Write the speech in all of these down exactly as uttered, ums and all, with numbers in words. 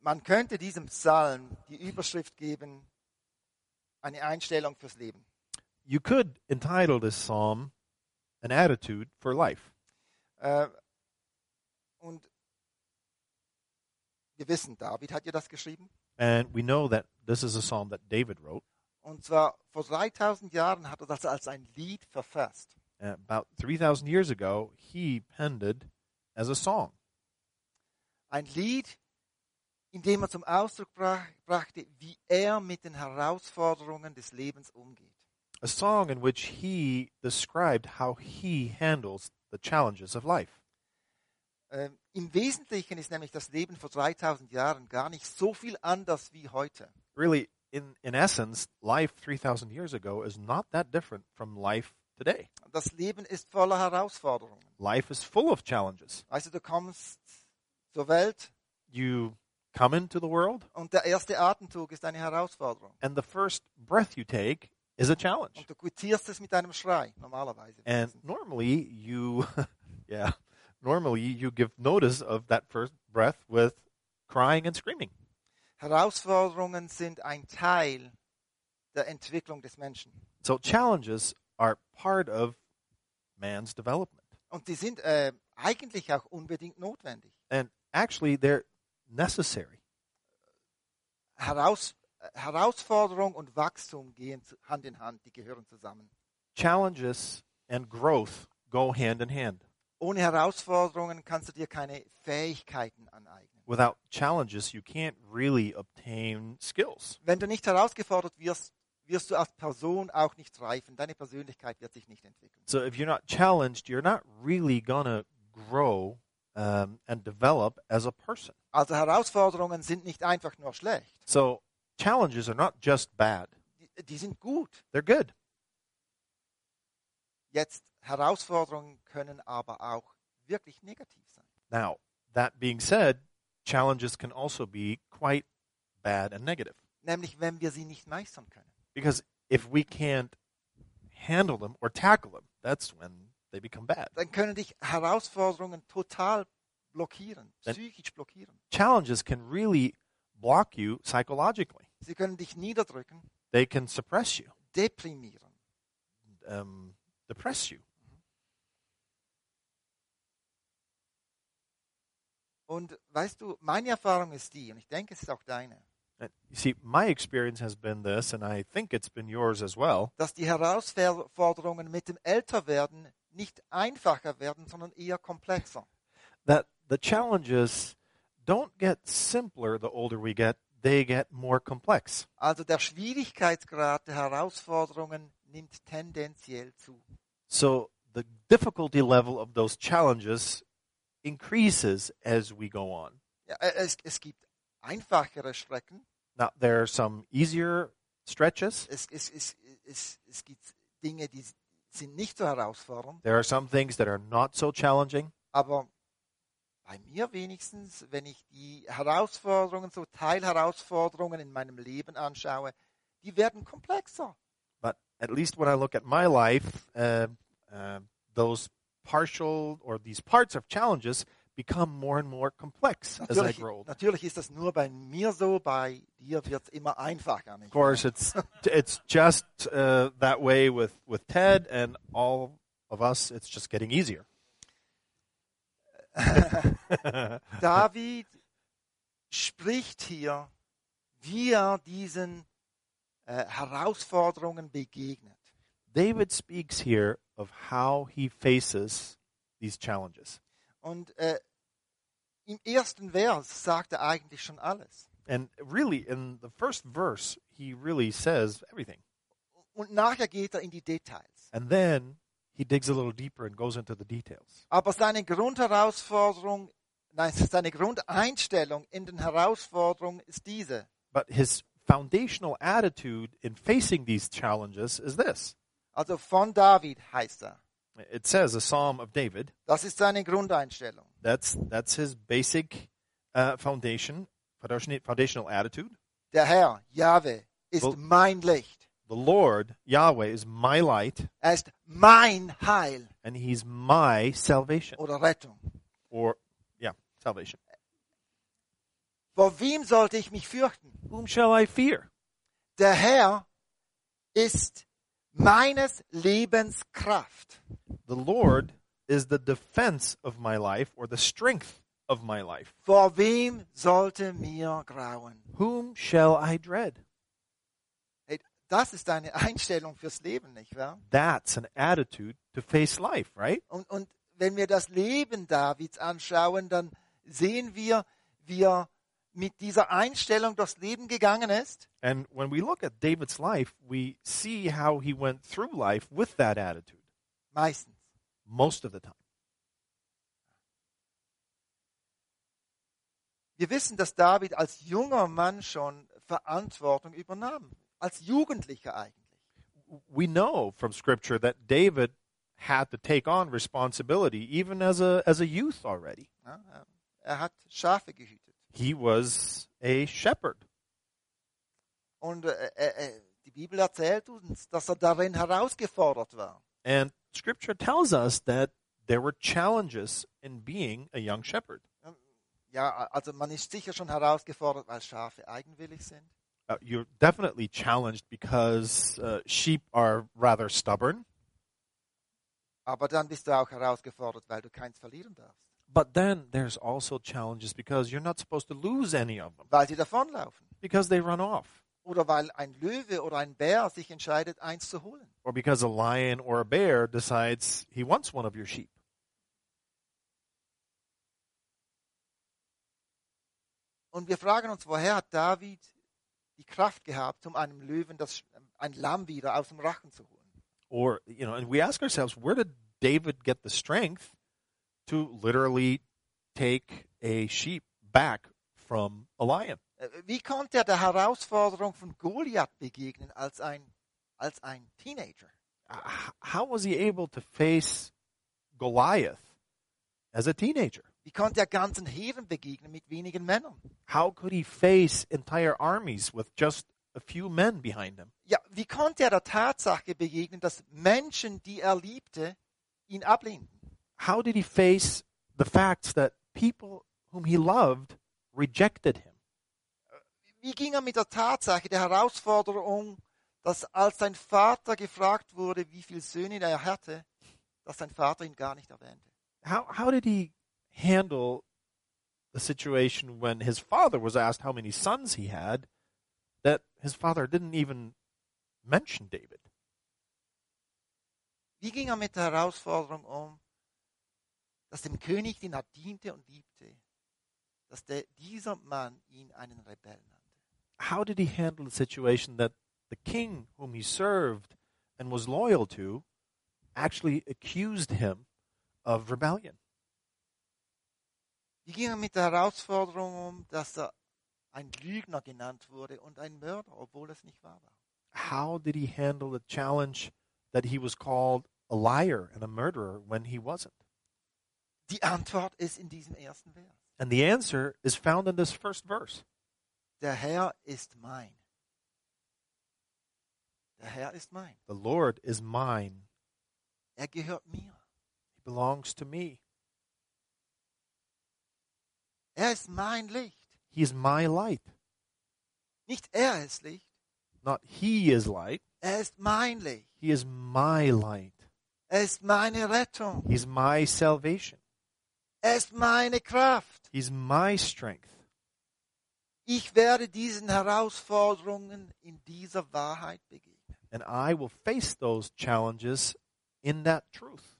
Man könnte diesem Psalm die Überschrift geben, eine Einstellung fürs Leben. You could entitle this psalm an attitude for life. Äh, und wir wissen, David hat ja das geschrieben. And we know that this is a psalm that David wrote. Und zwar vor dreitausend Jahren hat er das als ein Lied verfasst. Uh, about three thousand years ago, he penned it as a song. Ein Lied, in dem er zum Ausdruck brach, brachte, wie er mit den Herausforderungen des Lebens umgeht. A song in which he described how he handles the challenges of life. Ähm, Im Wesentlichen ist nämlich das Leben vor dreitausend Jahren gar nicht so viel anders wie heute. Really, in, in essence, life three thousand years ago is not that different from life today. Das Leben ist voller Herausforderungen. Life is full of challenges. Also du kommst zur Welt You come into the world, und der erste Atemzug ist eine Herausforderung. and the first breath you take is a challenge. Und du quittierst es mit einem Schrei, normalerweise. And normally you, yeah, normally you give notice of that first breath with crying and screaming. Herausforderungen sind ein Teil der Entwicklung des Menschen. So challenges are part of man's development. Und die sind äh, eigentlich auch unbedingt notwendig. And actually they're necessary. Heraus, Herausforderung und Wachstum gehen zu, Hand in Hand, die gehören zusammen. Challenges and growth go hand in hand. Ohne Herausforderungen kannst du dir keine Fähigkeiten aneignen. Without challenges, you can't really obtain skills. Wenn du nicht herausgefordert wirst, wirst du als Person auch nicht reifen. Deine Persönlichkeit wird sich nicht entwickeln. So if you're not challenged, you're not really gonna grow um, and develop as a person. Also Herausforderungen sind nicht einfach nur schlecht. So challenges are not just bad. Die, die sind gut. They're good. Jetzt, Herausforderungen können aber auch wirklich negativ sein. Now, that being said, challenges can also be quite bad and negative. Nämlich, wenn wir sie nicht meistern können. Because if we can't handle them or tackle them, that's when they become bad. Dann können dich Herausforderungen total blockieren, Dann- psychisch blockieren. Challenges can really block you psychologically. Sie können dich niederdrücken, They can suppress you, deprimieren. um, depress you. Und weißt du, meine Erfahrung ist die, und ich denke, es ist auch deine, And you see, my experience has been this, and I think it's been yours as well, dass die Herausforderungen mit dem Älterwerden nicht einfacher werden, sondern eher komplexer. that the challenges don't get simpler the older we get, they get more complex. Also der Schwierigkeitsgrad der Herausforderungen nimmt tendenziell zu. So the difficulty level of those challenges increases as we go on. Ja, äh, es, es gibt einfachere Strecken, Now, there are some easier stretches. es, es, es, es, es gibt Dinge, die sind nicht so herausfordernd, There are some things that are not so challenging. aber bei mir wenigstens, wenn ich die Herausforderungen, so Teilherausforderungen in meinem Leben anschaue, die werden komplexer. But at least when I look at my life, uh, uh, those partial or these parts of challenges become more and more complex as I Natürlich, grow older. natürlich ist das nur bei mir so, bei dir wird es immer einfacher. Nicht Of course, it's it's just uh, that way with, with Ted and all of us. It's just getting easier. David spricht hier, wie er diesen äh, Herausforderungen begegnet. David speaks here of how he faces these challenges. Und äh, im ersten Vers sagt er eigentlich schon alles. And really, in the first verse, he really says everything. Und nachher geht er in die Details. And then he digs a little deeper and goes into the details. Aber seine Grundherausforderung, nein, seine Grundeinstellung in den Herausforderungen ist diese. But his foundational attitude in facing these challenges is this. Also von David heißt er. It says a psalm of David. Das ist seine Grundeinstellung. That's that's his basic uh, foundation, foundation- foundational attitude. Der Herr, Jahwe, ist Well- mein Licht. The Lord, Yahweh, is my light, Er ist mein Heil and he's my salvation. oder Rettung. Or, yeah, salvation. Vor wem sollte ich mich fürchten? Whom shall I fear? Der Herr ist meines Lebens Kraft. The Lord is the defense of my life, or the strength of my life. Vor wem sollte mir grauen? Whom shall I dread? Hey, das ist eine Einstellung fürs Leben, nicht wahr? That's an attitude to face life, right? Und, und wenn wir das Leben Davids anschauen, dann sehen wir, wie er mit dieser Einstellung durchs Leben gegangen ist. And when we look at David's life, we see how he went through life with that attitude Meistens. most of the time. Wir wissen, dass David als junger Mann schon Verantwortung übernahm. Als Jugendlicher eigentlich. We know from Scripture that David had to take on responsibility even as a, as a youth already. Ja, er hat Schafe gehütet. He was a shepherd. Und äh, äh, die Bibel erzählt uns, dass er darin herausgefordert war. And Scripture tells us that there were challenges in being a young shepherd. Ja, also man ist sicher schon herausgefordert, weil Schafe eigenwillig sind. Uh, you're definitely challenged because uh, sheep are rather stubborn. Aber dann bist du auch herausgefordert, weil du keins verlieren darfst. But then there's also challenges because you're not supposed to lose any of them Weil sie davonlaufen. because they run off, Oder weil ein Löwe oder ein Bär sich entscheidet, eins zu holen. or because a lion or a bear decides he wants one of your sheep. Und wir fragen uns, woher hat David die Kraft gehabt, um einem Löwen das, ein Lamm wieder aus dem Rachen zu holen? Or, you know, and we ask ourselves, where did David get the strength to literally take a sheep back from a lion? Äh, Wie konnte er der Herausforderung von Goliath begegnen als ein, als ein Teenager? H- How was he able to face Goliath as a teenager? Wie konnte er ganzen Heeren begegnen mit wenigen Männern? How could he face entire armies with just a few men behind him? Ja, wie konnte er der Tatsache begegnen, dass Menschen, die er liebte, ihn ablehnten? How did he face the facts that people whom he loved rejected him? Wie ging er mit der Tatsache der Herausforderung, dass als sein Vater gefragt wurde, wie viele Söhne er hatte, dass sein Vater ihn gar nicht erwähnte? How how did he handle the situation when his father was asked how many sons he had, that his father didn't even mention David? Wie ging er mit der Herausforderung um, dass dem König, den er diente und liebte, dass der, dieser Mann ihn einen Rebell nannte? How did he handle the situation that the king whom he served and was loyal to actually accused him of rebellion? Wie ging er mit der Herausforderung um, dass er ein Lügner genannt wurde und ein Mörder, obwohl es nicht wahr war? How did he handle the challenge that he was called a liar and a murderer when he wasn't? Die Antwort ist in diesem ersten Vers. And the answer is found in this first verse. Der Herr ist mein. Der Herr ist mein. The Lord is mine. Er gehört mir. He belongs to me. Er ist mein Licht. He is my light. Nicht er ist Licht. Not he is light. Er ist mein Licht. He is my light. Er ist meine Rettung. He's my salvation. Er ist meine Kraft. He's my strength. Ich werde diesen Herausforderungen in dieser Wahrheit begegnen. And I will face those challenges in that truth.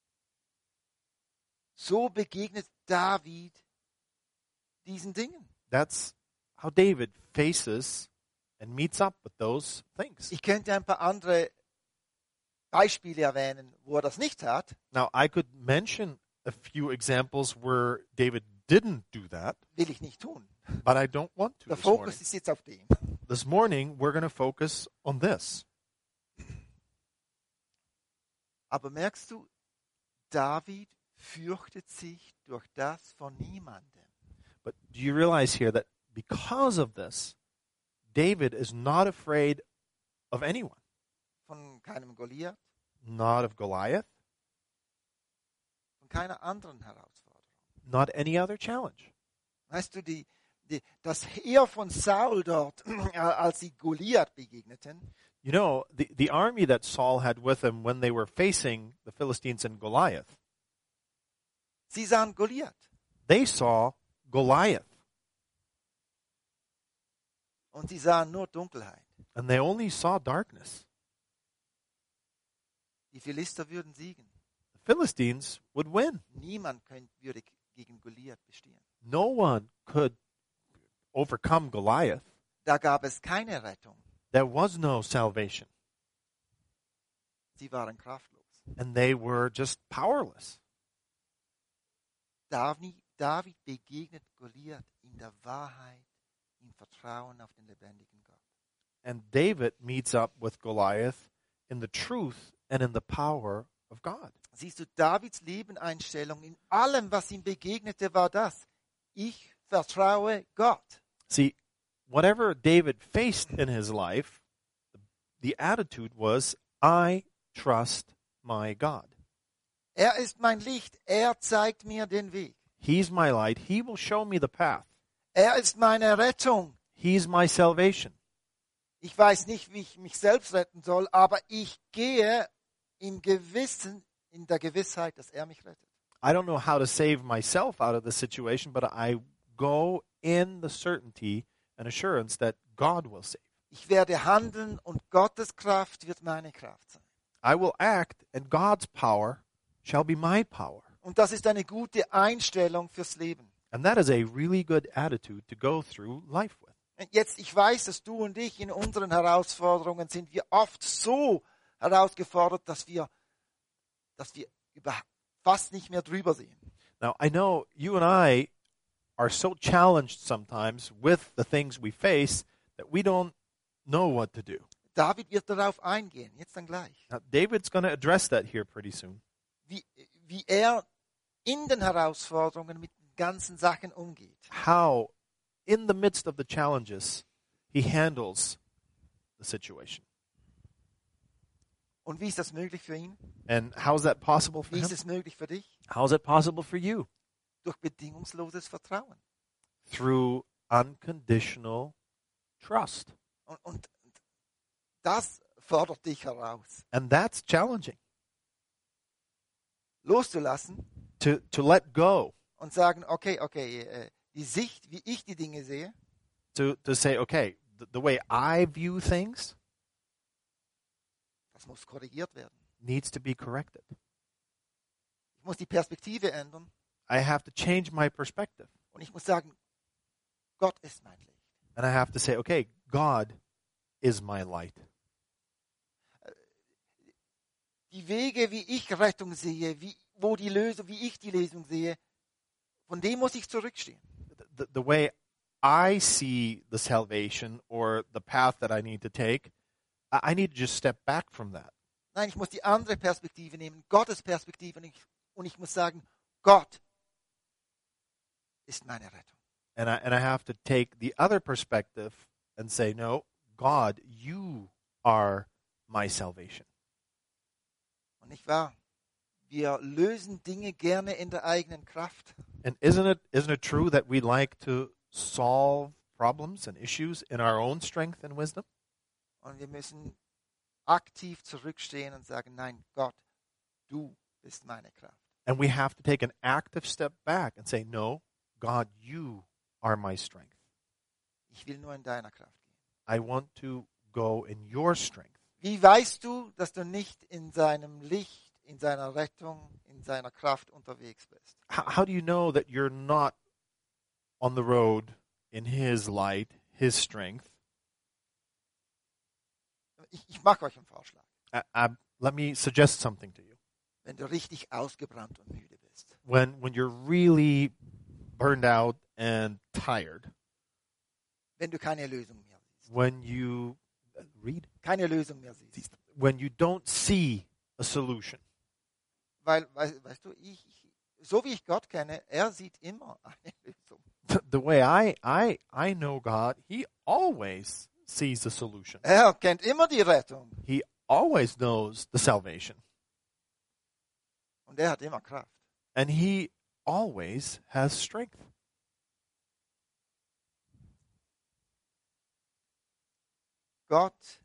So begegnet David diesen Dingen. That's how David faces and meets up with those things. Ich könnte ein paar andere Beispiele erwähnen, wo er das nicht hat. Now, I could mention a few examples where David didn't do that, Will ich nicht tun. but I don't want to Der this morning. Fokus ist jetzt auf dem. This morning, we're going to focus on this. Aber merkst du, David fürchtet sich durch das von niemandem. But do you realize here that because of this, David is not afraid of anyone? Von keinem Goliath, Not of Goliath, von keiner anderen Herausforderung. not any other challenge. Weißt du, die, die, das Heer von Saul dort, als sie Goliath begegneten, You know, the, the army that Saul had with him when they were facing the Philistines and Goliath, sie sahen Goliath. they saw Goliath, Und sie sahen nur Dunkelheit. and they only saw darkness. Die Philister würden siegen. The Philistines would win. Niemand könnt, würde gegen Goliath bestehen. No one could overcome Goliath. Da gab es keine Rettung. There was no salvation, Sie waren kraftlos. and they were just powerless. David, David begegnet Goliath in der Wahrheit, im Vertrauen auf den lebendigen Gott. And David meets up with Goliath in the truth and in the power of God. Siehst du, Davids Lebenseinstellung in allem, was ihm begegnete, war das: Ich vertraue Gott. See, whatever David faced in his life, the attitude was, I trust my God. Er ist mein Licht, er zeigt mir den Weg. He's my light. He will show me the path. Er ist meine Rettung. He's my salvation. Ich weiß nicht, wie ich mich selbst retten soll, aber ich gehe im Gewissen, in der Gewissheit, dass er mich rettet. I don't know how to save myself out of the situation, but I go in the certainty and assurance that God will save. Ich werde handeln und Gottes Kraft wird meine Kraft sein. I will act, and God's power shall be my power. Und das ist eine gute Einstellung fürs Leben. And that is a really good attitude to go through life with. Jetzt, ich weiß, dass du und ich in unseren Herausforderungen sind wir oft so herausgefordert, dass wir, dass wir über fast nicht mehr drüber sehen. Now, I know you and I are so challenged sometimes with the things we face that we don't know what to do. David wird darauf eingehen, jetzt dann gleich. Now, David's going to address that here pretty soon. Wie, wie er in den Herausforderungen mit den ganzen Sachen umgeht. How, in the midst of the challenges, he handles the situation. Und wie ist das möglich für ihn? And how is that possible for Wie him? ist es möglich für dich? How is it possible for you? Durch bedingungsloses Vertrauen. Through unconditional trust. Und, und das fordert dich heraus. And that's challenging. Loszulassen To, to let go. und sagen, okay, okay, äh, die Sicht, wie ich die Dinge sehe, To, to say, okay, the, the way I view things das muss korrigiert werden. needs to be corrected. Ich muss die Perspektive ändern I have to change my perspective. und ich muss sagen, Gott ist mein Licht. And I have to say, okay, God is my light. Die Wege, wie ich Rettung sehe, wie, wo die Lösung, wie ich die Lösung sehe, von dem muss ich zurückstehen. The, the way I see the salvation or the path that I need to take, I, I need to just step back from that. Nein, ich muss die andere Perspektive nehmen, Gottes Perspektive, und ich, und ich muss sagen, Gott ist meine Rettung. And I, and I have to take the other perspective and say, no, God, you are my salvation. Und nicht wahr? Wir lösen Dinge gerne in der eigenen Kraft. And isn't it isn't it true that we like to solve problems and issues in our own strength and wisdom? Und wir müssen aktiv zurückstehen und sagen, nein, Gott, du bist meine Kraft. And we have to take an active step back and say, no, God, you are my strength. Ich will nur in deiner Kraft gehen. I want to go in your strength. Wie weißt du, dass du nicht in seinem Licht, in seiner Rettung, in seiner Kraft unterwegs bist? How, how do you know that you're not on the road in his light, his strength? Ich, ich mache euch einen Vorschlag. I, I, let me suggest something to you. Wenn du richtig ausgebrannt und müde bist, When when you're really burned out and tired, wenn du keine Lösung mehr siehst, when you read, keine Lösung mehr siehst, when you don't see a solution. weil, weißt, weißt du, ich, ich, so wie ich Gott kenne, er sieht immer eine Lösung. The, the way I I I know God, he always sees the solution. Er kennt immer die Rettung He always knows the salvation. und er hat immer Kraft. And he always has strength. Gott,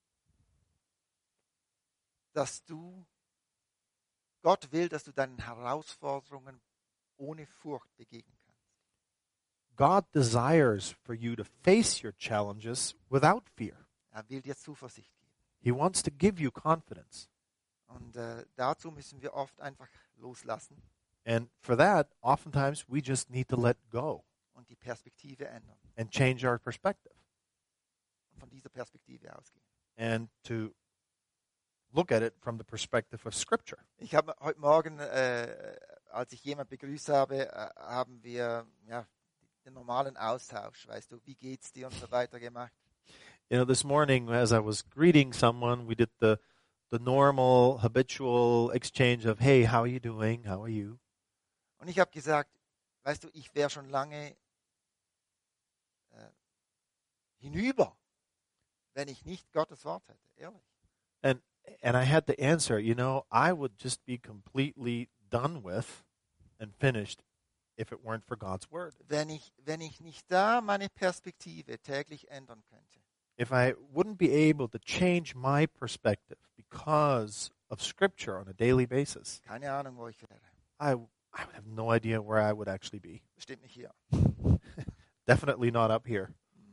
dass du, Gott will, dass du deinen Herausforderungen ohne Furcht begegnen kannst. God desires for you to face your challenges without fear. Er will dir Zuversicht geben. He wants to give you confidence. Und äh, dazu müssen wir oft einfach loslassen And for that, oftentimes we just need to let go und die Perspektive ändern and change our perspective und von dieser Perspektive ausgehen. and to look at it from the perspective of Scripture. Ich habe heute Morgen, äh, als ich jemand begrüßt habe, äh, haben wir ja, den normalen Austausch, weißt du, wie geht's dir und so weiter gemacht. You know, this morning as I was greeting someone, we did the the normal, habitual exchange of, hey, how are you doing? How are you? Und ich habe gesagt, weißt du, ich wäre schon lange äh, hinüber, wenn ich nicht Gottes Wort hätte, ehrlich. And and I had to answer, you know, I would just be completely done with and finished if it weren't for God's word. Wenn ich, wenn ich nicht da meine Perspektive täglich ändern könnte, If I wouldn't be able to change my perspective because of Scripture on a daily basis, keine Ahnung, wo ich wäre. I I would have no idea where I would actually be. Bestimmt nicht hier. Definitely not up here.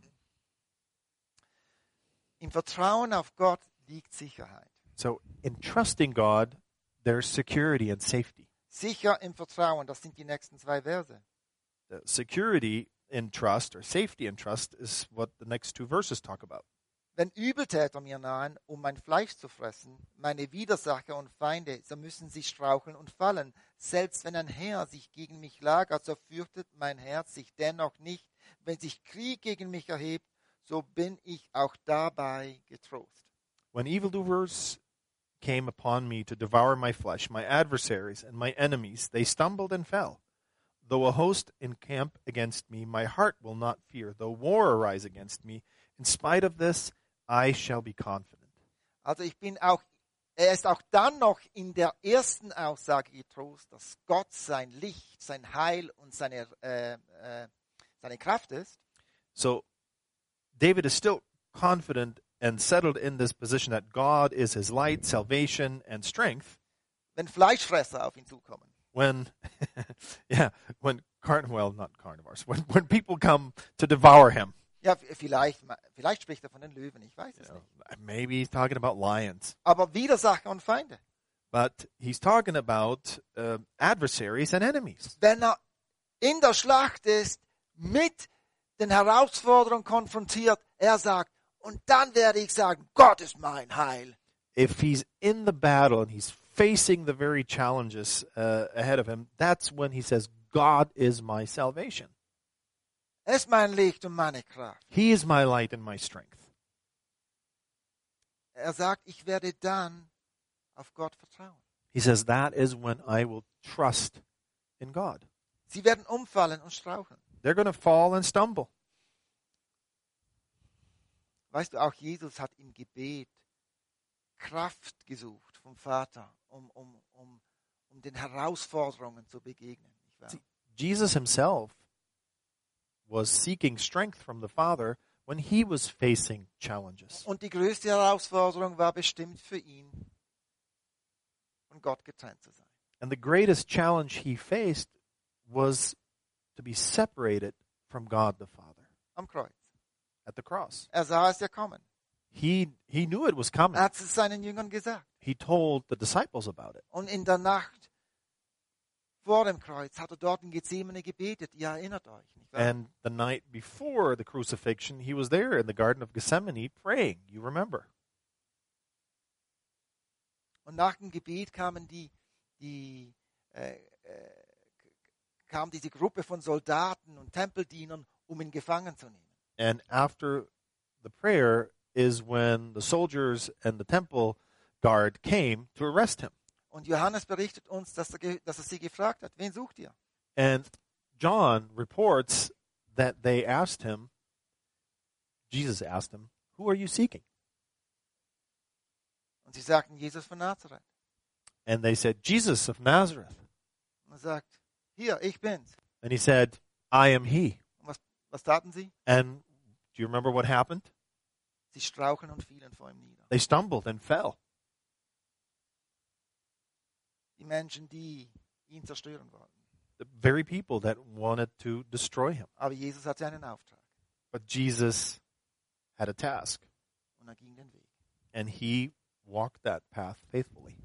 Im Vertrauen auf Gott liegt Sicherheit. So in trusting God, there's security and safety. Sicher im Vertrauen, das sind die nächsten zwei Verse. The security in trust or safety in trust is what the next two verses talk about. Wenn Übeltäter mir nahen, um mein Fleisch zu fressen, meine Widersacher und Feinde, so müssen sie straucheln und fallen. Selbst wenn ein Heer sich gegen mich lagert, so fürchtet mein Herz sich dennoch nicht. Wenn sich Krieg gegen mich erhebt, so bin ich auch dabei getrost. When evildoers came upon me to devour my flesh, my adversaries and my enemies, they stumbled and fell. Though a host encamp against me, my heart will not fear. Though war arise against me, in spite of this, I shall be confident. Also ich bin auch, er ist auch dann noch in der ersten Aussage getrost, dass Gott sein Licht, sein Heil und seine, äh, äh, seine Kraft ist. So David is still confident and settled in this position that God is his light, salvation, and strength. Wenn Fleischfresser auf ihn zukommen. When, yeah, when carn well, not carnivores, when when people come to devour him. Ja, vielleicht, vielleicht spricht er von den Löwen, ich weiß es You know, nicht. maybe he's talking about lions, Aber Widersacher und Feinde. but he's talking about uh, adversaries and enemies. Wenn er in der Schlacht ist, mit den Herausforderungen konfrontiert, er sagt, und dann werde ich sagen, Gott ist mein Heil. If he's in the battle and he's facing the very challenges uh, ahead of him, that's when he says, God is my salvation. Er ist mein Licht und meine Kraft. He is my light and my strength. Er sagt, ich werde dann auf Gott vertrauen. He says, that is when I will trust in God. Sie werden umfallen und straucheln. They're going to fall and stumble. Weißt du, auch Jesus hat im Gebet Kraft gesucht vom Vater, um, um, um, um den Herausforderungen zu begegnen. Nicht wahr? See, Jesus himself was seeking strength from the Father when he was facing challenges. Und die größte Herausforderung war bestimmt für ihn, von Gott getrennt zu sein. And the greatest challenge he faced was to be separated from God the Father Am Kreuz. at the cross. Er sah es ja kommen. He he knew it was coming. Er hat es seinen Jüngern gesagt. He told the disciples about it. Und in der Nacht vor dem Kreuz hat er dort in Gethsemane gebetet. Ihr erinnert euch, nicht wahr? And the night before the crucifixion, he was there in the Garden of Gethsemane praying. You remember. Und nach dem Gebet kamen die, die äh, äh, kam diese Gruppe von Soldaten und Tempeldienern, um ihn gefangen zu nehmen. And after the prayer is when the soldiers and the temple guard came to arrest him. Und Johannes berichtet uns, dass er, ge- dass er sie gefragt hat, wen sucht ihr? And John reports that they asked him, Jesus asked him, who are you seeking? Und sie sagten, Jesus von Nazareth. And they said, Jesus of Nazareth. Und er sagt, hier, ich bin's. And he said, I am he. Und was, was taten sie? And do you remember what happened? Sie straucheln und fielen vor ihm nieder. They stumbled and fell. Die Menschen, die ihn zerstören wollten. The very people that wanted to destroy him. Aber Jesus hatte einen Auftrag But Jesus had a task, und er ging den Weg. and he walked that path faithfully.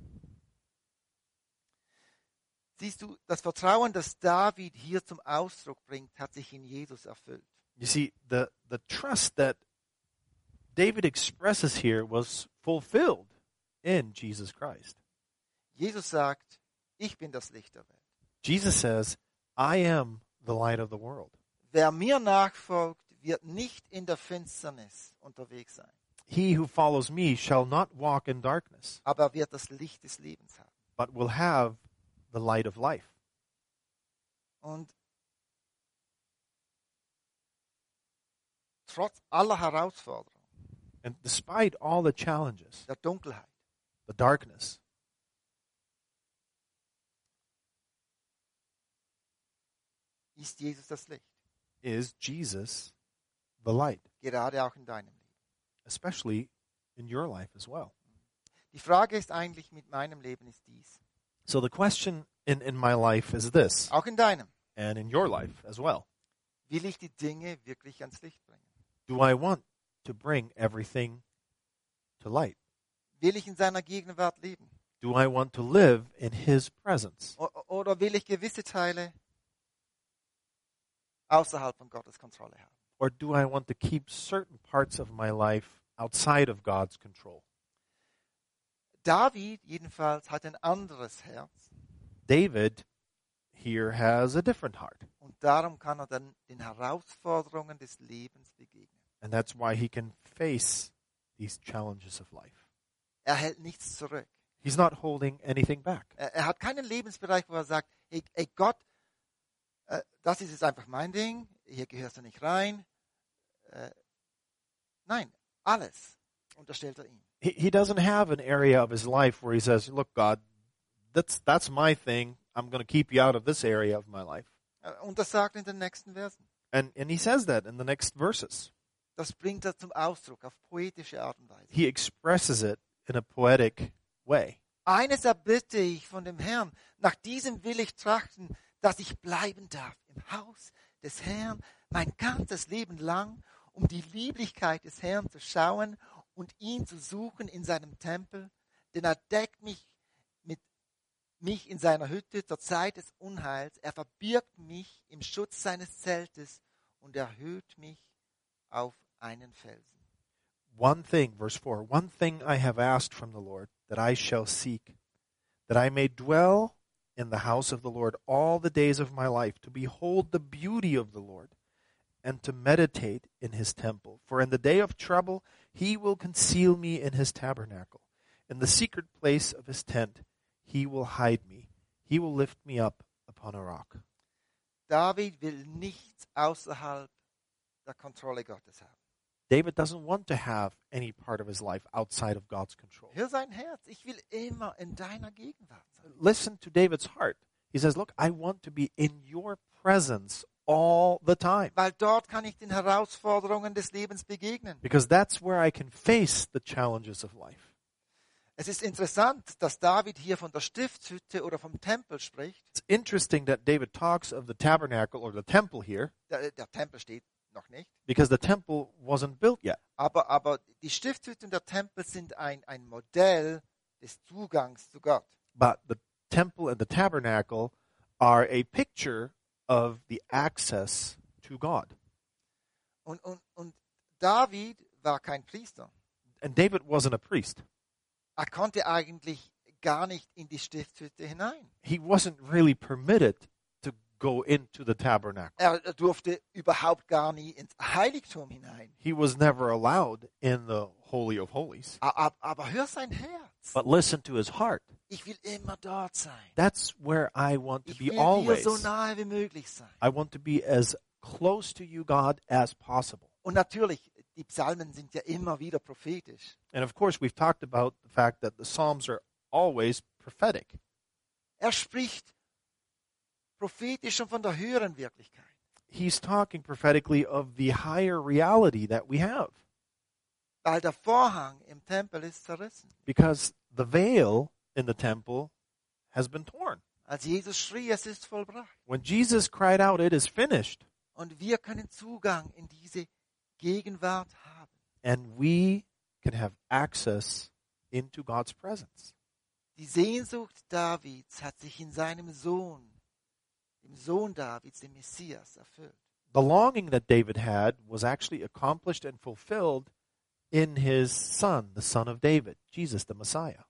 Siehst du, das Vertrauen, das David hier zum Ausdruck bringt, hat sich in Jesus erfüllt. You see, the, the trust that David expresses here was fulfilled in Jesus Christ. Jesus sagt, ich bin das Licht der Welt. Jesus says, I am the light of the world. Wer mir nachfolgt, wird nicht in der Finsternis unterwegs sein, He who follows me shall not walk in darkness, aber er wird das Licht des Lebens haben. but will have the light of life. Und trotz aller Herausforderungen, And despite all the challenges, der Dunkelheit, the darkness, ist Jesus das Licht, is Jesus the light, gerade auch in deinem Leben. especially in your life as well. Die Frage ist eigentlich mit meinem Leben ist dies, So the question in, in my life is this, auch in deinem, and in your life as well. will ich die Dinge wirklich ans Licht bringen? Do I want to bring everything to light? Will ich in seiner Gegenwart leben? Do I want to live in His presence? O- Oder will ich gewisse Teile außerhalb von Gottes Kontrolle haben? Or do I want to keep certain parts of my life outside of God's control? David jedenfalls hat ein anderes Herz David here has a different heart. und darum kann er dann den Herausforderungen des Lebens begegnen. And that's why he can face these challenges of life. Er hält nichts zurück. He's not holding anything back. Er, er hat keinen Lebensbereich, wo er sagt, hey, hey Gott, äh, das ist jetzt einfach mein Ding, hier gehörst du nicht rein. Äh, nein, alles unterstellt er ihm. He, he doesn't have an area of his life where he says, look, God, that's, that's my thing. I'm going to keep you out of this area of my life. Äh, Und das sagt er in den nächsten Versen. And, and he says that in the next verses. Das bringt er zum Ausdruck auf poetische Art und Weise. He expresses it in a poetic way. Eines erbitte ich von dem Herrn, nach diesem will ich trachten, dass ich bleiben darf im Haus des Herrn mein ganzes Leben lang, um die Lieblichkeit des Herrn zu schauen und ihn zu suchen in seinem Tempel, denn er deckt mich mit mich in seiner Hütte zur Zeit des Unheils, er verbirgt mich im Schutz seines Zeltes und erhöht mich auf einen Felsen. One thing, verse four, one thing I have asked from the Lord, that I shall seek, that I may dwell in the house of the Lord all the days of my life, to behold the beauty of the Lord, and to meditate in his temple. For in the day of trouble he will conceal me in his tabernacle. In the secret place of his tent he will hide me. He will lift me up upon a rock. David will nichts außerhalb der Kontrolle Gottes haben. David doesn't want to have any part of his life outside of God's control. Hör sein Herz, ich will immer in deiner Gegenwart sein. Listen to David's heart. He says, look, I want to be in your presence all the time. Weil dort kann ich den Herausforderungen des Lebens begegnen. Because that's where I can face the challenges of life. Es ist interessant, dass David hier von der Stiftshütte oder vom Tempel spricht. It's interesting that David talks of the tabernacle or the temple here, Der, der Tempel steht noch nicht. because the temple wasn't built yet. Aber, aber die Stiftshütte und der Tempel sind ein, ein Modell des Zugangs zu Gott. But the temple and the tabernacle are a picture of the access to God. Und, und, und David war kein Priester. And David wasn't a priest. Er konnte eigentlich gar nicht in die Stiftshütte hinein. He wasn't really permitted to go into the tabernacle. Er durfte überhaupt gar nie ins Heiligtum hinein. He was never allowed in the Holy of Holies. Aber, aber hör sein Herz. But listen to his heart. Ich will immer dort sein. That's where I want to Ich be will dir always. so nahe wie möglich sein. I want to be as close to you, God, as possible. Und natürlich, die Psalmen sind ja immer wieder prophetisch. And of course, we've talked about the fact that the Psalms are always prophetic. Er spricht prophetisch schon von der höheren Wirklichkeit. He's talking prophetically of the higher reality that we have. Weil der Vorhang im Tempel ist zerrissen. because the veil in the temple has been torn. Als Jesus schrie, es ist vollbracht. When Jesus cried out, "It is finished," Und wir können Zugang in diese Gegenwart haben. and we can have access into God's presence. Die Sehnsucht Davids hat sich in seinem Sohn, dem Sohn Davids, dem Messias, erfüllt. The longing that David had was actually accomplished and fulfilled in his son, the son of David, Jesus the Messiah.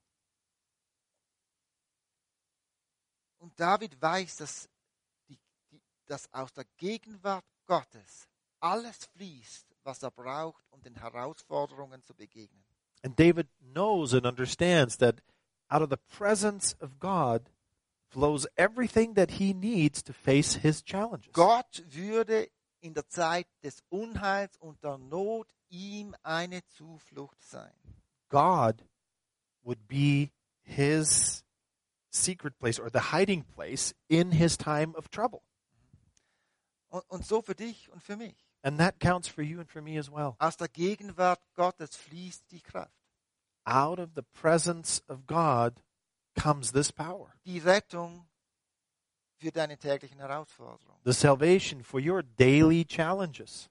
Und David weiß, dass, die, die, dass aus der Gegenwart Gottes alles fließt, was er braucht, um den Herausforderungen zu begegnen. And David knows and understands that out of the presence of God flows everything that he needs to face his challenges. Gott würde in der Zeit des Unheils und der Not ihm eine Zuflucht sein. God would be his secret place or the hiding place in his time of trouble. Und, und so für dich und für mich. And that counts for you and for me as well. Aus der Gegenwart Gottes fließt die Kraft. Out of the presence of God comes this power. Die Rettung für deine täglichen Herausforderungen. The salvation for your daily challenges.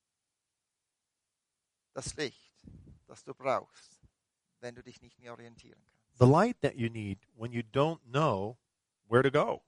Das Licht, das du brauchst, wenn du dich nicht mehr orientieren kannst. The light that you need when you don't know where to go.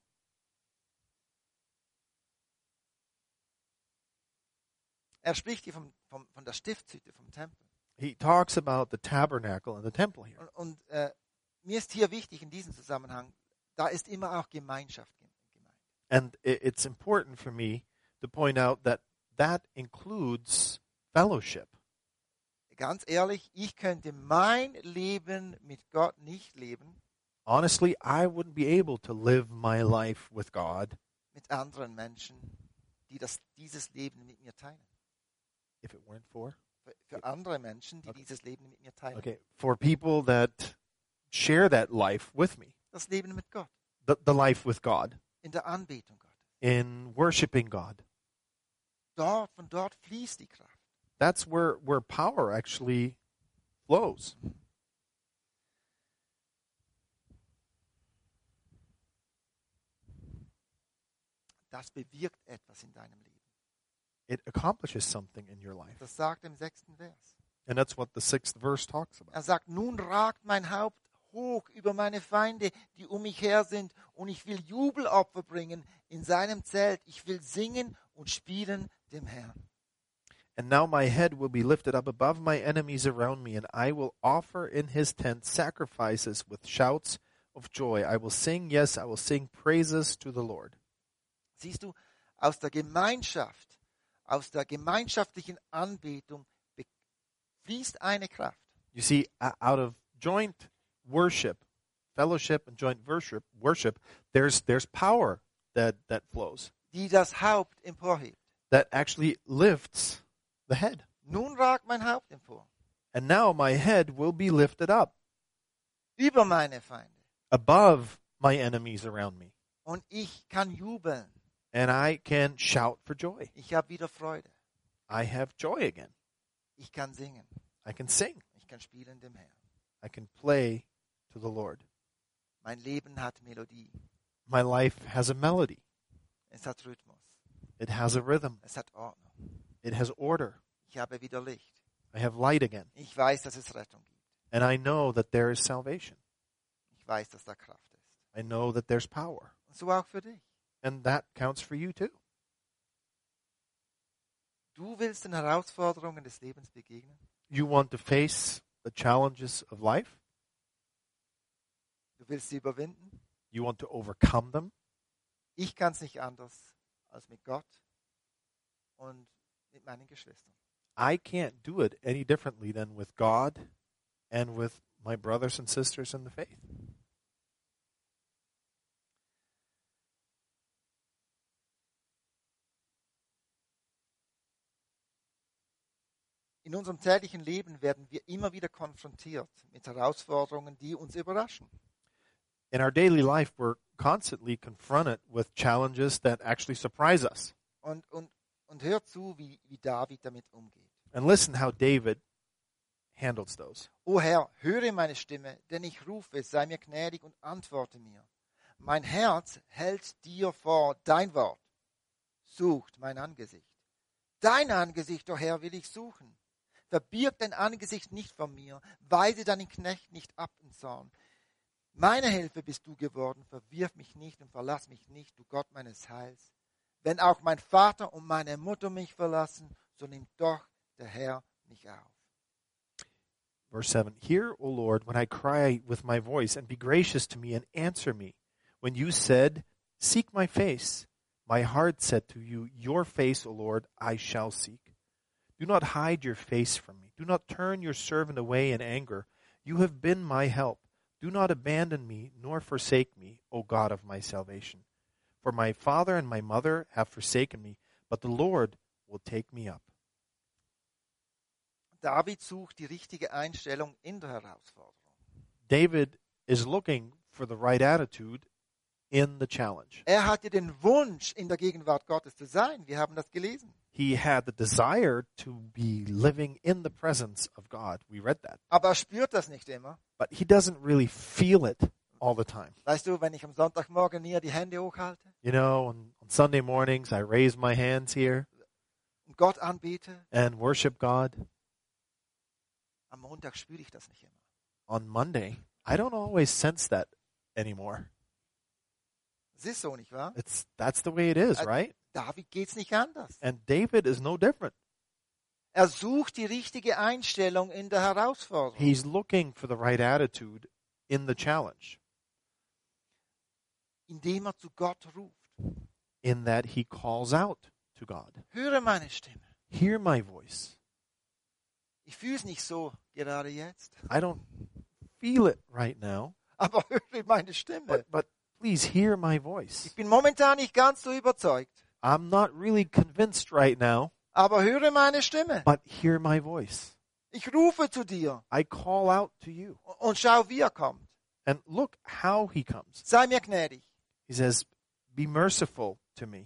Er spricht hier vom, vom, von der Stiftshütte, vom Tempel. He talks about the tabernacle and the temple here. Und, und äh, mir ist hier wichtig in diesem Zusammenhang, da ist immer auch Gemeinschaft gemeint. And it's important for me to point out that that includes fellowship. Ganz ehrlich, ich könnte mein Leben mit Gott nicht leben Honestly, I wouldn't be able to live my life with God mit anderen Menschen, die das, dieses Leben mit mir teilen. if it weren't for Für, für andere Menschen, die Okay. dieses Leben mit mir teilen. okay, for people that share that life with me. Das Leben mit Gott, The, the life with God, in der Anbetung Gottes. in worshiping God. Dort, von dort fließt die Kraft. That's where, where power actually flows. Das bewirkt etwas in deinem Leben. It accomplishes something in your life. Das sagt er im sechsten Vers. And that's what the sixth verse talks about. Er sagt, nun ragt mein Haupt hoch über meine Feinde, die um mich her sind, und ich will Jubelopfer bringen in seinem Zelt. Ich will singen und spielen dem Herrn. And now my head will be lifted up above my enemies around me, and I will offer in his tent sacrifices with shouts of joy. I will sing, yes, I will sing praises to the Lord. Siehst du, aus der Gemeinschaft, aus der gemeinschaftlichen Anbetung be- fließt eine Kraft, You see, o- out of joint worship, fellowship and joint worship, worship, there's there's power that, that flows, die das Haupt emporhebt. that actually lifts the head. Nun ragt mein Haupt empor And now my head will be lifted up über meine Feinde, above my enemies around me, und ich kann jubeln. and I can shout for joy. Ich habe wieder Freude. I have joy again. Ich kann singen. I can sing. Ich kann spielen dem Herrn. I can play to the Lord. Mein Leben hat Melodie. My life has a melody. Es hat Rhythmus. It has a rhythm. Es hat Ordnung. It has order. Ich habe wieder Licht. I have light again. Ich weiß, dass es Rettung gibt. And I know that there is salvation. Ich weiß, dass da Kraft ist. I know that there's power. Und so auch für dich. And that counts for you too. Du willst den Herausforderungen des Lebens begegnen? You want to face the challenges of life? Du willst sie überwinden? You want to overcome them? Ich kann es nicht anders als mit Gott und mit meinen Geschwistern. I can't do it any differently than with God and with my brothers and sisters in the faith. In unserem täglichen Leben werden wir immer wieder konfrontiert mit Herausforderungen, die uns überraschen. In our daily life, we're constantly confronted with challenges that actually surprise us. Und, und, und hör zu, wie, wie David damit umgeht. And listen how David handles those. O Herr, höre meine Stimme, denn ich rufe, sei mir gnädig und antworte mir. Mein Herz hält dir vor dein Wort, sucht mein Angesicht. Dein Angesicht, o Herr, will ich suchen. Verbirg dein Angesicht nicht von mir, weise deinen Knecht nicht ab in Zorn. Meine Hilfe bist du geworden, verwirf mich nicht und verlass mich nicht, du Gott meines Heils. Wenn auch mein Vater und meine Mutter mich verlassen, so nimmt doch der Herr mich auf. Verse seven, Hear, O Lord, when I cry with my voice, and be gracious to me and answer me. When you said, Seek my face, my heart said to you, Your face, O Lord, I shall seek. Do not hide your face from me. Do not turn your servant away in anger. You have been my help. Do not abandon me, nor forsake me, O God of my salvation. For my father and my mother have forsaken me, but the Lord will take me up. David sucht die richtige Einstellung in der Herausforderung. David is looking for the right attitude in the challenge. Er hatte den Wunsch, in der Gegenwart Gottes zu sein. Wir haben das gelesen. He had the desire to be living in the presence of God. We read that. Aber er spürt das nicht immer. But he doesn't really feel it all the time. Weißt du, wenn ich am Sonntagmorgen hier die Hände hochhalte You know, on, on Sunday mornings, I raise my hands here und Gott anbete, and worship God. am Montag spüre ich das nicht immer. On Monday, I don't always sense that anymore. Es ist so, nicht wahr? It's that's the way it is, Uh, right? David geht's nicht anders. And David is no different. Er sucht die richtige Einstellung in der Herausforderung. He's looking for the right attitude in the challenge, Indem er zu Gott ruft. in that he calls out to God. Höre meine Stimme. Hear my voice. Ich fühle es nicht so gerade jetzt, I don't feel it right now, aber höre meine Stimme. but, but please hear my voice. Ich bin momentan nicht ganz so überzeugt, I'm not really convinced right now, aber höre meine Stimme. but hear my voice. Ich rufe zu dir I call out to you. und schau, wie er kommt. And look how he comes. Sei mir gnädig. He says, be merciful to me.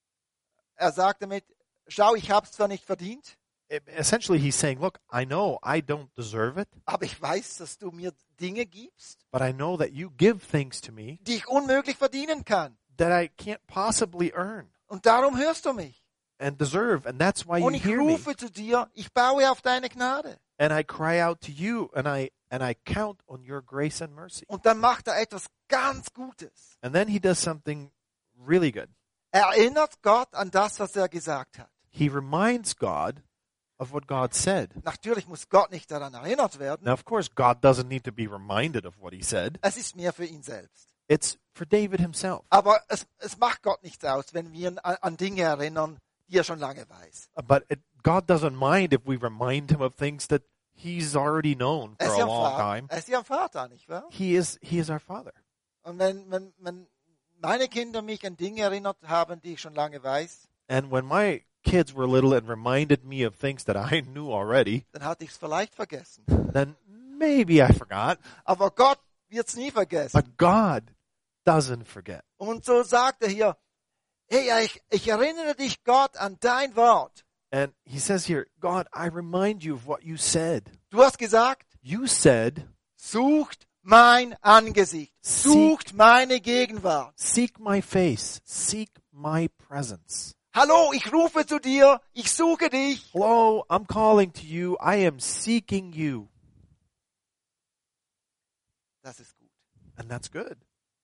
Er sagt damit, schau, ich habe es zwar nicht verdient, Essentially, he's saying, look, I know I don't deserve it, aber ich weiß, dass du mir Dinge gibst, but I know that you give things to me die ich unmöglich verdienen kann. that I can't possibly earn Und darum hörst du mich. and deserve, and that's why you Und ich hear me. rufe zu dir, ich baue auf deine Gnade. And I cry out to you, and I and I count on your grace and mercy. Und dann macht er etwas ganz Gutes. And then he does something really good. Er erinnert Gott an das, was er gesagt hat. He reminds God of what God said. Natürlich muss Gott nicht daran erinnert werden. Now, of course, God doesn't need to be reminded of what he said. Es ist mehr für ihn selbst. It's for David himself. Aber es, es macht Gott nichts aus, wenn wir ihn an, an Dinge erinnern, die er schon lange weiß. But it, God doesn't mind if we remind him of things that he's already known Er for ist a ja ein long Vater, time. er ist ja ein Vater, nicht wahr? He is he is our Father. Und wenn, wenn, wenn meine Kinder mich an Dinge erinnert haben, die ich schon lange weiß, And when my kids were little and reminded me of things that I knew already, dann hatte ich es vielleicht vergessen. then maybe I forgot. Aber Gott wird es nie vergessen. But God doesn't forget. Und so sagt er hier, hey, ich, ich erinnere dich, Gott, an dein Wort. And he says here, God, I remind you of what you said. Du hast gesagt, You said, sucht mein Angesicht, sucht meine Gegenwart. seek my face, seek my presence. Hallo, ich rufe zu dir, ich suche dich. Hello, I'm calling to you. I am seeking you. Das ist gut. And that's good.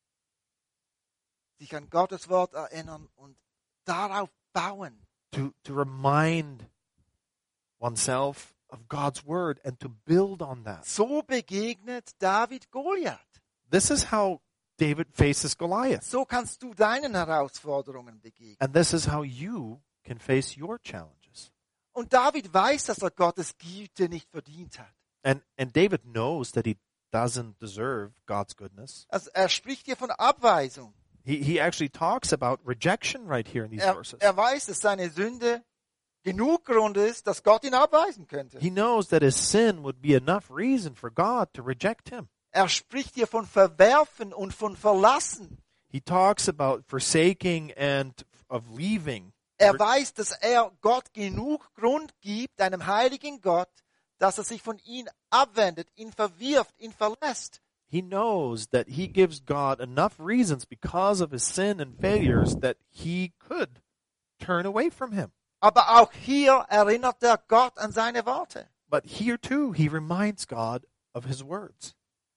Sich an Gottes Wort erinnern und darauf bauen. To, to remind oneself of God's word and to build on that. So begegnet David Goliath. This is how David faces Goliath. So kannst du deinen Herausforderungen begegnen. And this is how you can face your challenges. Und David weiß, dass er Gottes Güte nicht verdient hat. And, and David knows that he doesn't deserve God's goodness. Also er spricht hier von Abweisung. He, he actually talks about rejection right here in these Er, verses. er weiß, dass seine Sünde genug Grund ist, dass Gott ihn abweisen könnte. He knows that his sin would be enough reason for God to reject him. Er spricht hier von Verwerfen und von Verlassen. He talks about forsaking and of leaving. Er weiß, dass er Gott genug Grund gibt, einem heiligen Gott, dass er sich von ihm abwendet, ihn verwirft, ihn verlässt. He knows that he gives God enough reasons because of his sin and failures that he could turn away from him. Aber auch hier erinnert er Gott an seine Worte. But here too, he reminds God of his words.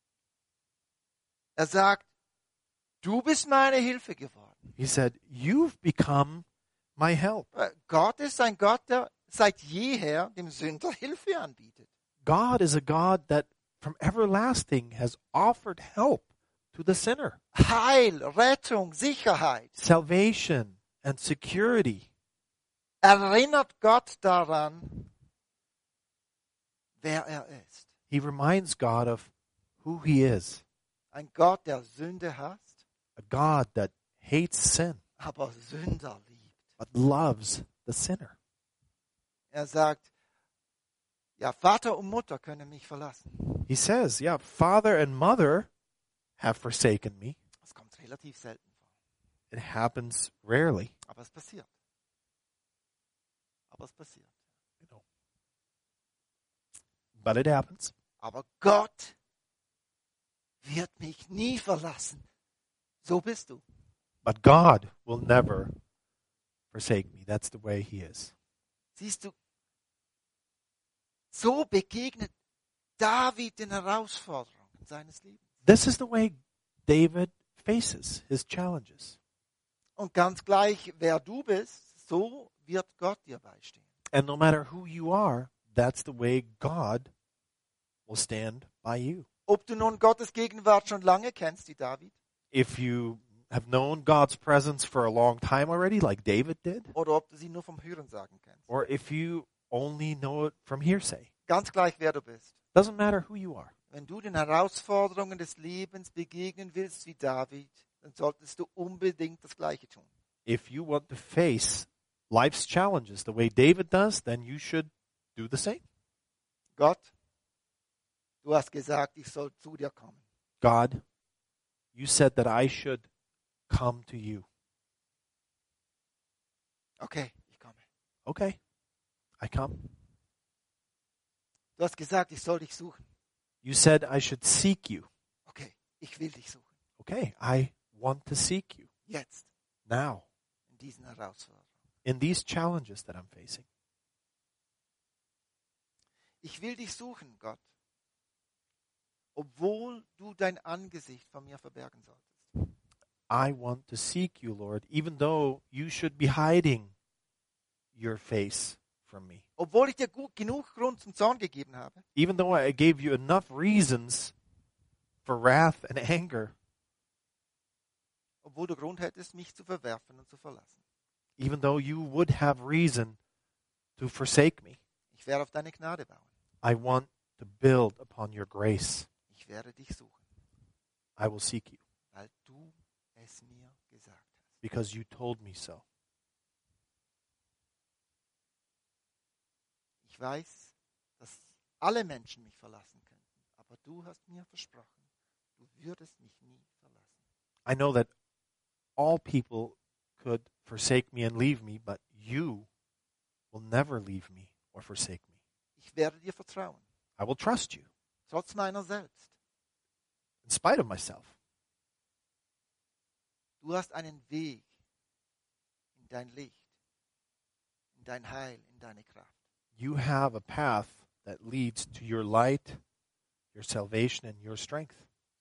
Er sagt, du bist meine Hilfe geworden. He said, you've become my help. Gott ist ein Gott, der seit jeher dem Sünder Hilfe anbietet. God is a God that from everlasting has offered help to the sinner. Heil, Rettung, Sicherheit. Salvation and security. Erinnert Gott daran, wer er ist. He reminds God of who he is. Ein Gott, der Sünde hasst, A God that hates sin, aber Sünder liebt. but loves the sinner. Er sagt, ja, Vater und Mutter können mich verlassen. He says, yeah, father and mother have forsaken me. Das kommt relativ selten vor, It happens rarely. aber es passiert. Aber es passiert. You know. But it happens. Aber Gott wird mich nie verlassen. So bist du. But God will never forsake me. That's the way he is. Siehst du, so begegnet David den Herausforderungen seines Lebens. This is the way David faces his challenges. Und ganz gleich, wer du bist, so wird Gott dir beistehen. And no matter who you are, that's the way God will stand by you. Ob du nun Gottes Gegenwart schon lange kennst, wie David, If you have known God's presence for a long time already, like David did, oder ob du sie nur vom Hörensagen kennst. or if you only know it from hearsay, Ganz gleich, wer du bist. doesn't matter who you are. Wenn du den Herausforderungen des Lebens begegnen willst wie David, dann solltest du unbedingt das Gleiche tun. If you want to face life's challenges the way David does, then you should do the same. Gott, du hast gesagt, ich soll zu dir kommen. God, you said that I should come to you. Okay, ich komme. Okay, I come. Du hast gesagt, ich soll dich suchen. You said I should seek you. Okay, ich will dich suchen. Okay, I want to seek you Jetzt, now in diesen Herausforderungen. in these challenges that I'm facing. Ich will dich suchen, Gott, obwohl du dein Angesicht von mir verbergen solltest. I want to seek you, Lord, even though you should be hiding your face from me. Obwohl ich dir gut, genug Grund zum Zorn gegeben habe. Even though I gave you enough reasons for wrath and anger. Obwohl du Grund hättest, mich zu verwerfen und zu verlassen. Even though you would have reason to forsake me. Ich werde auf deine Gnade bauen. I want to build upon your grace. Ich werde dich suchen, I will seek you weil du es mir gesagt hast. because you told me so. Ich weiß, dass alle Menschen mich verlassen könnten, aber du hast mir versprochen, du würdest mich nie verlassen. I know that all people could forsake me and leave me, but you will never leave me or forsake me. Ich werde dir vertrauen, I will trust you trotz meiner selbst. in spite of myself. Du hast einen Weg in dein Licht, in dein Heil, in deine Kraft. You have a path that leads to your light, your salvation, and your strength.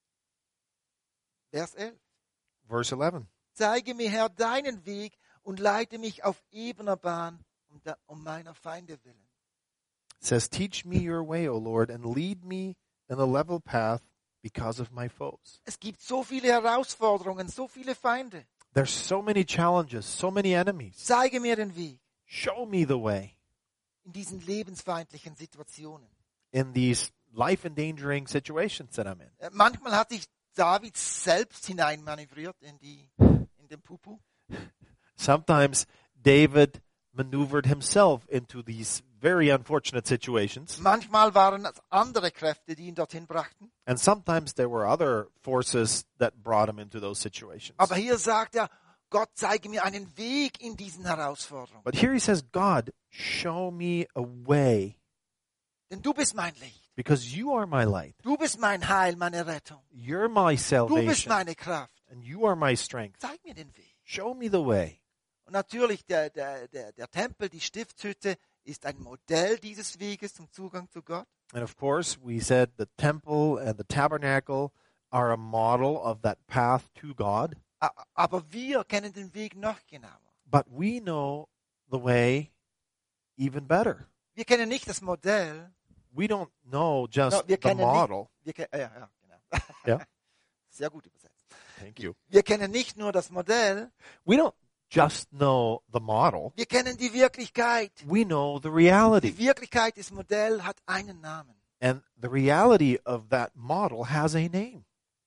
Vers elf. Verse eleven. Zeige mir, Herr, deinen Weg und leite mich auf ebener Bahn um, da, um meiner Feinde willen. It says, teach me your way, O Lord, and lead me in a level path because of my foes. Es gibt so viele Herausforderungen, so viele Feinde. There's so many challenges, so many enemies. Zeige mir den Weg Show me the way in diesen lebensfeindlichen Situationen. in these life-endangering situations that I'm in. Äh, Manchmal hat sich David selbst hineinmanövriert in die in den Pupu. Sometimes David maneuvered himself into these very unfortunate situations. Manchmal waren es andere Kräfte, die ihn dorthin brachten. And sometimes there were other forces that brought him into those situations. Aber hier sagt er, Gott, zeige mir einen Weg in diesen Herausforderungen. But here he says, God, show me a way Denn du bist mein Licht. because you are my light. Du bist mein Heil, meine Rettung. You're my Du bist salvation, meine Kraft. and you are my strength. Zeig mir den Weg. Show me the way. Und natürlich, der, der, der, der Tempel, die Stiftshütte, ist ein Modell dieses Weges zum Zugang zu Gott. And of course, we said the temple and the tabernacle are a model of that path to God. A- Aber wir kennen den Weg noch genauer. But we know the way even better. Wir kennen nicht das Modell. We don't know just No, wir the kennen nicht- model. Wir ke- ja, ja, genau. Ja. Sehr gut übersetzt. Thank you. Wir kennen nicht nur das Modell, We don't just know the model. wir kennen die Wirklichkeit. We know the Die reality. Wirklichkeit des Modells hat einen Namen. And the reality of that model has a name.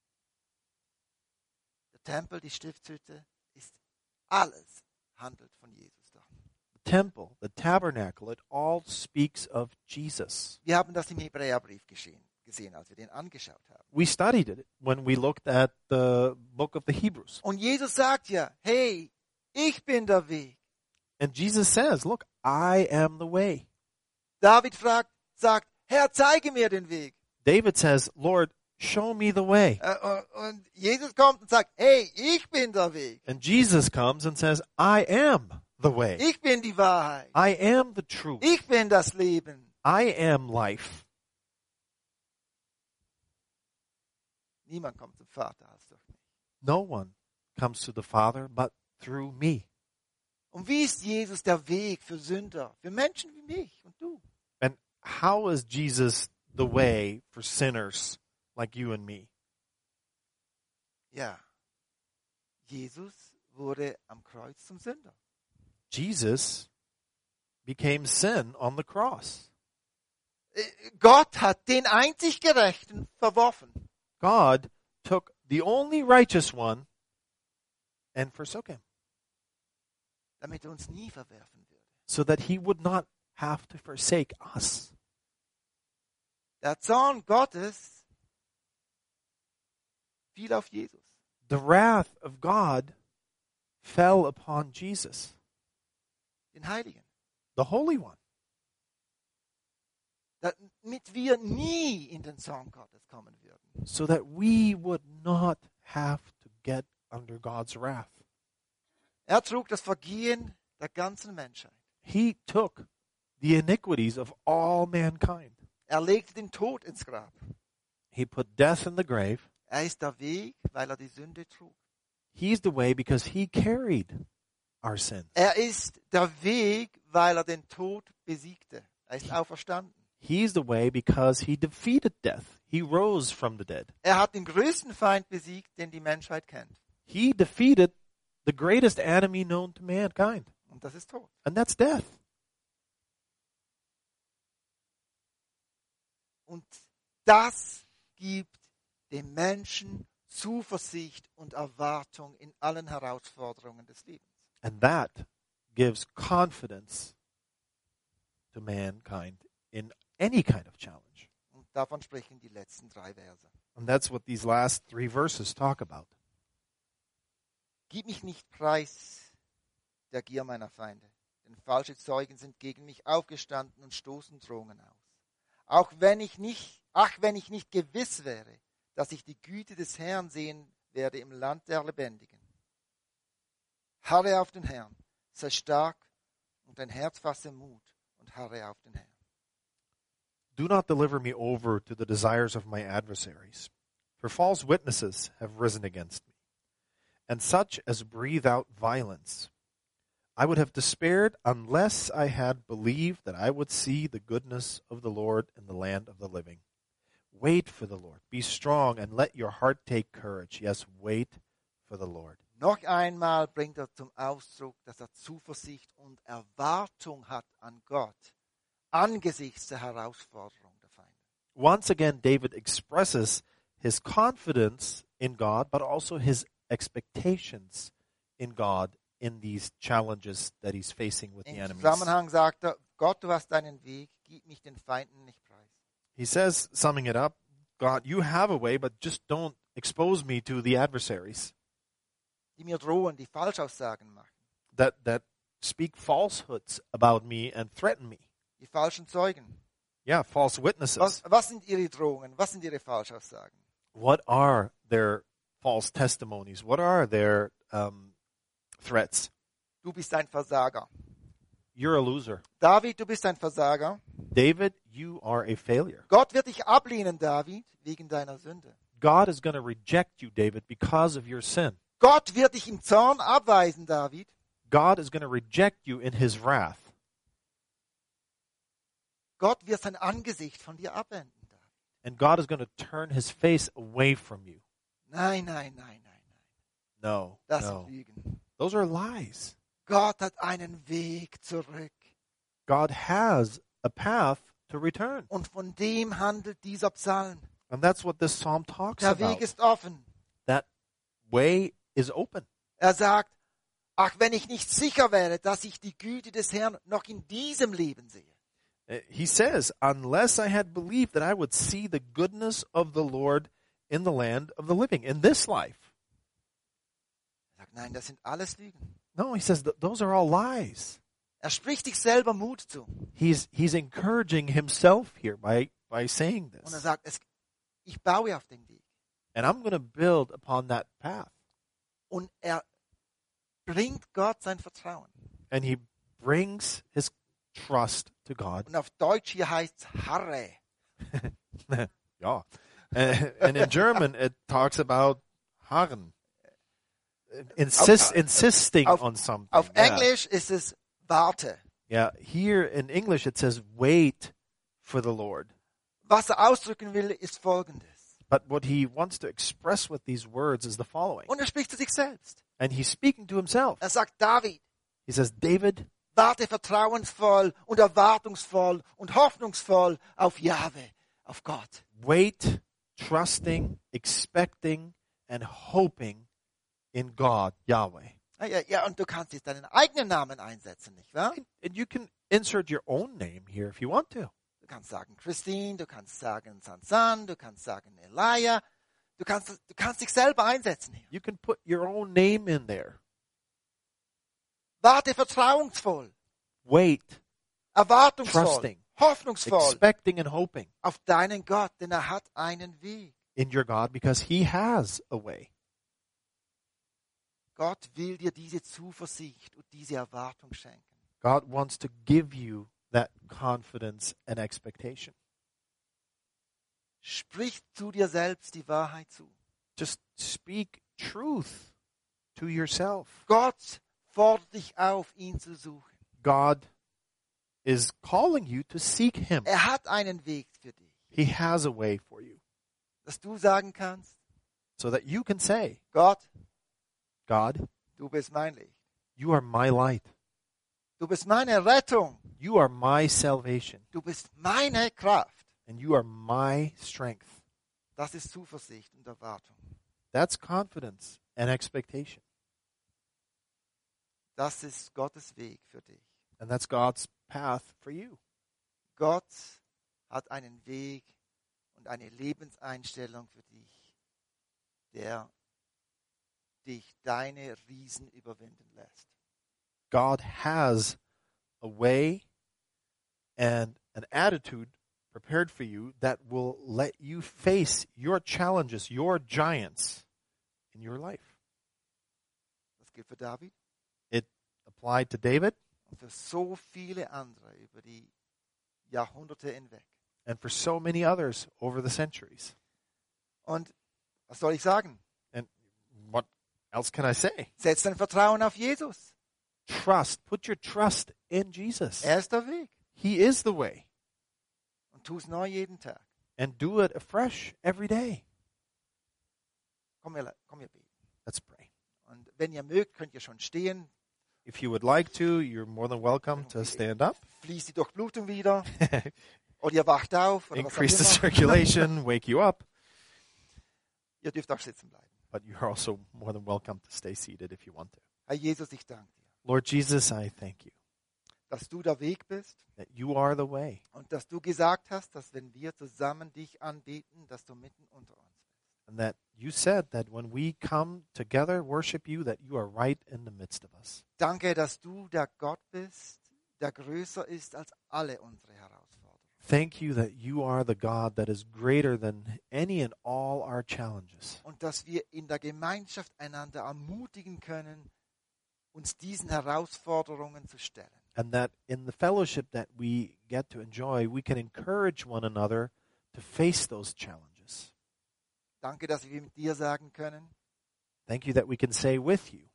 Der Tempel, die Stiftshütte, ist alles handelt von Jesus da. The temple, the tabernacle, it all speaks of Jesus. Wir haben das im Hebräerbrief geschehen, gesehen, als wir den angeschaut haben. We studied it when we looked at the book of the Hebrews. Und Jesus sagt ja, hey, ich bin der Weg. And Jesus says, look, I am the way. David fragt, sagt, Herr, zeige mir den Weg. David says, Lord, show me the way. Äh, und- Und Jesus kommt und sagt, hey, ich bin der Weg. And Jesus comes and says, I am the way. Ich bin die Wahrheit. I am the truth. Ich bin das Leben. I am life. Niemand kommt zum Vater als durch mich. No one comes to the Father but through me. Und wie ist Jesus der Weg für Sünder, für Menschen wie mich und du? And how is Jesus the way for sinners like you and me? Ja, Jesus wurde am Kreuz zum Sünder. Jesus became sin on the cross. Äh, Gott hat den einzig Gerechten verworfen. God took the only righteous one and forsook him Damit er uns nie verwerfen würde. so that he would not have to forsake us. Der Zorn Gottes fiel auf Jesus. The wrath of God fell upon Jesus, Den Heiligen. the Holy One, Damit wir nie in den Zorn Gottes kommen würden. so that we would not have to get under God's wrath. Er trug das Vergehen der ganzen Menschheit. He took the iniquities of all mankind. Er legte den Tod ins Grab. He put death in the grave. Er ist der Weg, weil er die Sünde trug. He's the way because he carried our sins. Er ist der Weg, weil er den Tod besiegte. Er ist auferstanden. He's the way because he defeated death. He rose from the dead. Er hat den größten Feind besiegt, den die Menschheit kennt. He defeated the greatest enemy known to mankind, Und das ist Tod. and that's death. Und das gibt dem Menschen Zuversicht und Erwartung in allen Herausforderungen des Lebens. And that gives confidence to mankind in any kind of challenge. Und davon sprechen die letzten drei Verse. And that's what these last three verses talk about. Gib mich nicht preis der Gier meiner Feinde, denn falsche Zeugen sind gegen mich aufgestanden und stoßen Drohungen aus. Auch wenn ich nicht, ach, wenn ich nicht gewiss wäre, dass ich die Güte des Herrn sehen werde im Land der Lebendigen. Harre auf den Herrn, sei stark und dein Herz fasse Mut und harre auf den Herrn. Do not deliver me over to the desires of my adversaries, for false witnesses have risen against me, and such as breathe out violence. I would have despaired unless I had believed that I would see the goodness of the Lord in the land of the living. Wait for the Lord. Be strong and let your heart take courage. Yes, wait for the Lord. Noch einmal bringt er zum Ausdruck, dass er Zuversicht und Erwartung hat an Gott angesichts der Herausforderung der Feinde. Once again, David expresses his confidence in God, but also his expectations in God in these challenges that he's facing with the Im enemies. Zusammenhang sagt er, Gott, du hast deinen Weg, gib mich den Feinden nicht preis. He says, summing it up, God, you have a way, but just don't expose me to the adversaries Die mir drohen, die Falschaussagen machen, that, that speak falsehoods about me and threaten me, die falschen Zeugen. Yeah, false witnesses. Was, was sind ihre Drohungen? Was sind ihre Falschaussagen? What are their false testimonies? What are their um, threats? Du bist ein Versager. You're a loser. David, du bist ein Versager. David, you are a failure. Gott wird dich ablehnen, David, wegen deiner Sünde. God is going to reject you, David, because of your sin. Gott wird dich im Zorn abweisen, David. God is going to reject you in his wrath. Gott wird sein Angesicht von dir abwenden, David. And God is going to turn his face away from you. Nein, nein, nein, nein, nein. No, Das no. sind Lügen. Those are lies. Gott hat einen Weg zurück. God has a path to return. Und von dem handelt dieser Psalm. And that's what this psalm talks Der about. Weg ist offen. That way is open. Er sagt, ach, wenn ich nicht sicher wäre, dass ich die Güte des Herrn noch in diesem Leben sehe. Uh, He says, unless I had believed that I would see the goodness of the Lord in the land of the living, in this life. Er sagt, nein, das sind alles Lügen. No, he says, th- those are all lies. Er spricht sich selber Mut zu. He's, he's encouraging himself here by, by saying Und er this. sagt, es, ich baue auf den Weg. And I'm going to build upon that path. Und er bringt Gott sein Vertrauen. And he brings his trust to God. Und auf Deutsch hier heißt es Harre. Yeah. And, and in German, it talks about harren. Insist, Auf- insisting auf- on something. Auf Yeah. Englisch ist es Warte. Yeah. Here in English, it says wait for the Lord. Was er ausdrücken will, ist Folgendes. But what he wants to express with these words is the following. Und er spricht zu sich selbst. And he's speaking to himself. Er sagt, David, He says, David, warte vertrauensvoll und erwartungsvoll und hoffnungsvoll auf Jahwe, auf Gott. wait, trusting, expecting, and hoping in God, Yahweh. Ja, ja, ja, und du kannst jetzt deinen eigenen Namen einsetzen, nicht wahr? And you can insert your own name here if you want to. Du kannst sagen Christine, du kannst sagen Sansan, du kannst sagen Elia. Du kannst, du kannst dich selber einsetzen hier. You can put your own name in there. Warte vertrauensvoll, Wait, erwartungsvoll, Trusting. hoffnungsvoll expecting and hoping auf deinen Gott, denn er hat einen Weg. in your God because he has a way. Gott will dir diese Zuversicht und diese Erwartung schenken. God wants to give you that confidence and expectation. Sprich zu dir selbst die Wahrheit zu. Just speak truth to yourself. Gott fordert dich auf, ihn zu suchen. God is calling you to seek him. Er hat einen Weg für dich, He has a way for you dass du sagen kannst, so that you can say, Gott, God, du bist mein Licht. you are my light. Du bist meine Rettung. You are my salvation. Du bist meine Kraft. And you are my strength. Das ist Zuversicht und Erwartung. That's confidence and expectation. Das ist Gottes Weg für dich. And that's God's path for you. Gott hat einen Weg und eine Lebenseinstellung für dich, der dich deine Riesen überwinden lässt. God has a way and an attitude prepared for you that will let you face your challenges, your giants in your life. Das gilt für David It applied to David und für so viele andere über die Jahrhunderte hinweg. and for so many others over the centuries. Und was soll ich sagen? And what else can I say? Setz dein Vertrauen auf Jesus. Trust. Put your trust in Jesus. Er ist der Weg. He is the way. Und tu es neu jeden Tag. And do it afresh every day. Komm, wir, komm, wir beten. Let's pray. Und wenn ihr mögt, könnt ihr schon stehen. If you would like to, you're more than welcome to stand up. Fließt die Durchblutung wieder. Oder ihr wacht auf. Oder Increase the was auch immer. circulation, wake you up. Ihr dürft auch sitzen bleiben. But you're also more than welcome to stay seated if you want to. Herr Jesus, ich danke dir, Lord Jesus, I thank you dass du der Weg bist that you are the way. und dass du gesagt hast, dass wenn wir zusammen dich anbeten, dass du mitten unter uns bist. And that you said that when we come together, worship you, that you are right in the midst of us. Danke, dass du der Gott bist, der größer ist als alle unsere Herausforderungen. Thank you that you are the God that is greater than any and all our challenges. Und dass wir in der Gemeinschaft einander ermutigen können, uns diesen Herausforderungen zu stellen. And that in the fellowship that we get to enjoy, we can encourage one another to face those challenges. Danke, dass wir mit dir sagen können, Thank you that we can say with you,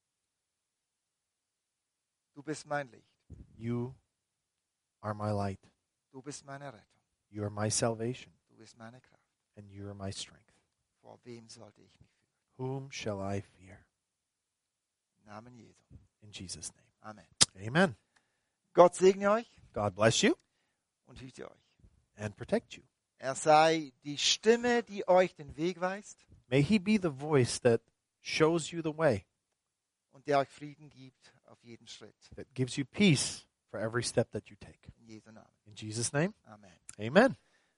du bist mein Licht, you are my light, du bist meine Rettung, you are my salvation, du bist meine Kraft. and you are my strength. Vor wem sollte ich mich fürchten? Whom shall I fear? Im Namen Jesu. In Jesus' name. Amen. Amen. Gott segne euch God bless you und hüte euch. and protect you. Er sei die Stimme, die euch den Weg weist May he be the voice that shows you the way, und der euch Frieden gibt auf jeden Schritt. that gives you peace for every step that you take. In Jesu Namen. In Jesus' name, Amen. amen.